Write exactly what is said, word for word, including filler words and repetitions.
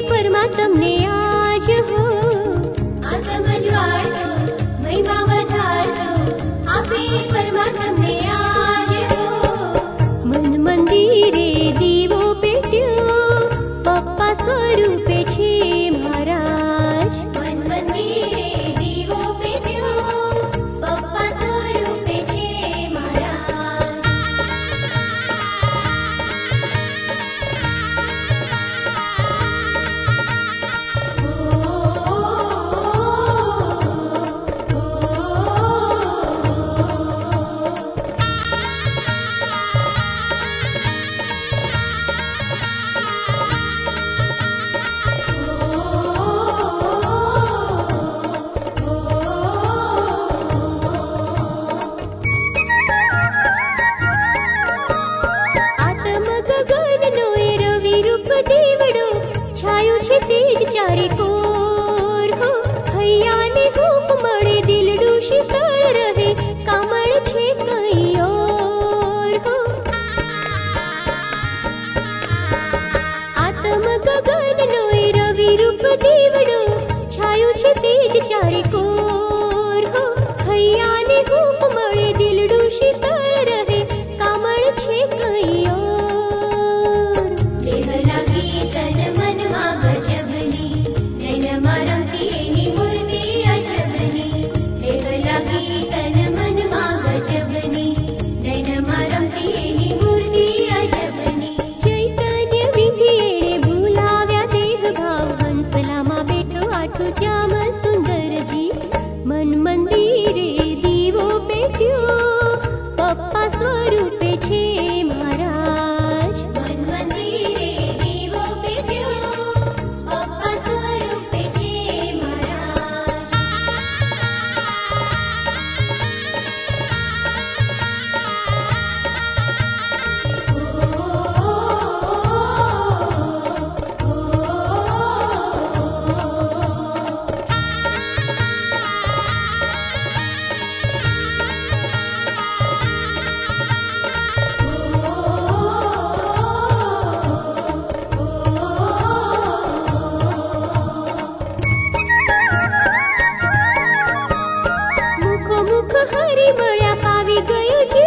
परमा तमने आज हो आ समझवाड़ो महिमा વધારજો આપે પरमा तमने आज हो मन मंदिरे दीवो पेट्यो पप्पा स्वरूपे छे महाराज मन मंदिरे दीवो पेट्यो पप्पा स्वरूपे छे महाराज चारे कोर हो हैया ने हूफ मळे दिलडू शीतल रहे कामळ छे कई और हो आत्म गगन नो रवि रूप दीवडो छायो छे तेज चारे कोर हो हैया ने हूफ मळे दिलडू शीतल रहे कामळ छे कई और देह लागी तन मन मा गजबनी तन मन मा गजबनी नैन मारमती एनी मूर्ति अजबनी चैतन्य विधि एणे भूलाव्या देह भाव हंसलामा बेठो आठो जाम सुंदर जी मन मंदिरे दीवो पेट्यो पप्पा स्वरूपे छे महाराज मन मंदिरे दीवो पेट्यो पप्पा स्वरूपे छे महाराज मुख मुख हरी मळ्या पावी गयो जी